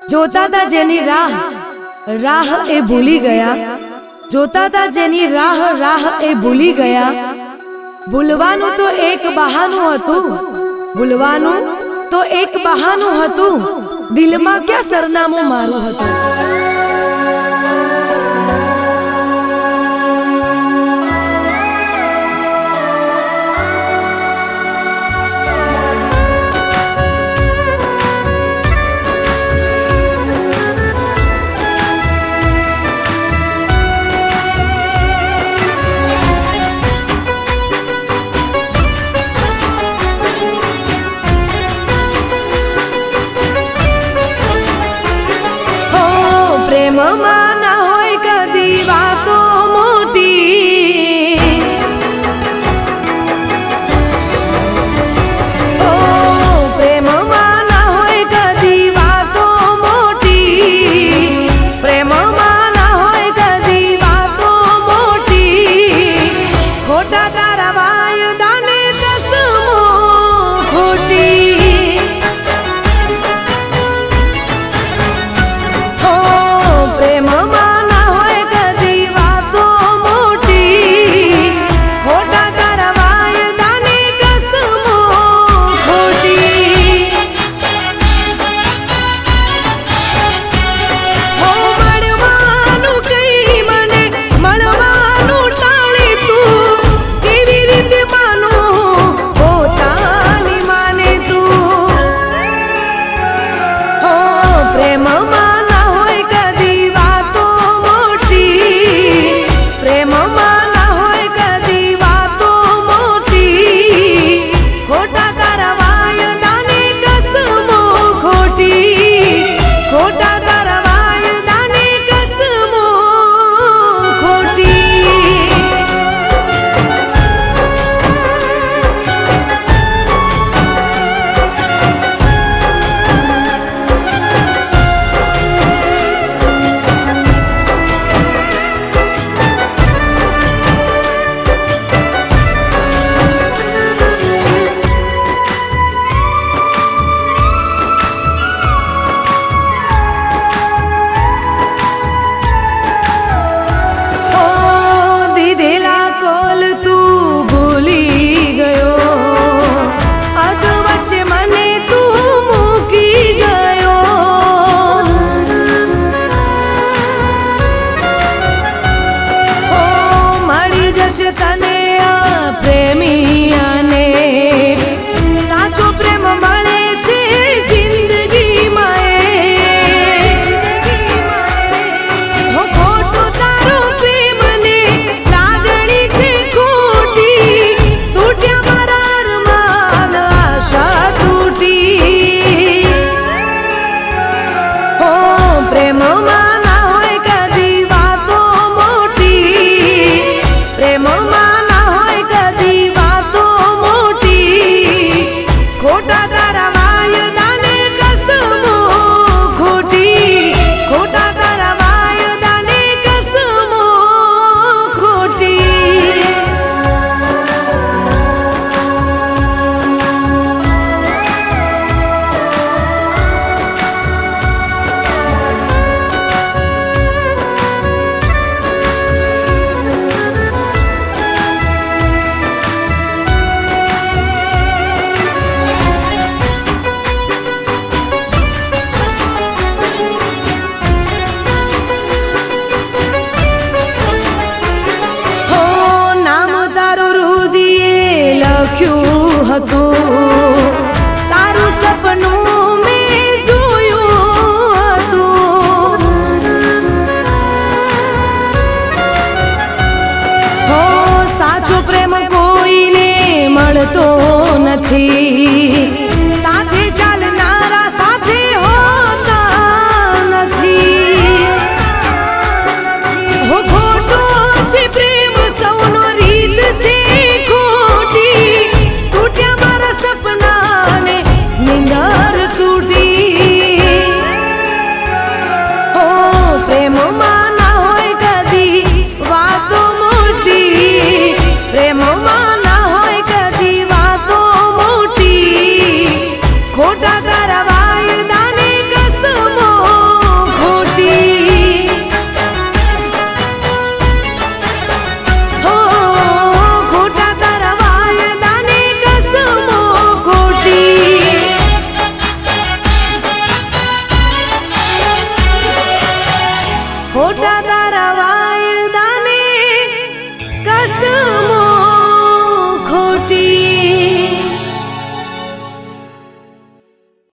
જોતા તા જેની રાહ રાહ એ ભૂલી ગયા, જોતા તા જેની રાહ રાહ એ ભૂલી ગયા। ભૂલવાનું તો એક બહાનું હતું, ભૂલવાનું તો એક બહાનું હતું, દિલમાં ક્યાં સરનામું મારું હતું। પ્રેમમાં ના હોય કદી વાતો મોટી, ઓ પ્રેમમાં ના હોય કદી વાતો મોટી, પ્રેમમાં ના હોય કદી વાતો મોટી, ખોટા તારા વાયદાને કસમો ખોટી। તને આ પ્રેમિયાને સાચો પ્રેમ મળે છે જિંદગીમાં, હો ખોટું તારું પ્રેમને લાગણી છે ખોટી, તૂટ્યા મારા અરમાન આશા તૂટી। હો પ્રેમમાં ના હોય કદી વાતો મોટી, પ્રેમમાં ના હોય કદી વાતો મોટી, ખોટા તારા વાયદાને કસમો ખોટી, ખોટા તારા વાયદાને કસમો ખોટી। લખ્યું હતું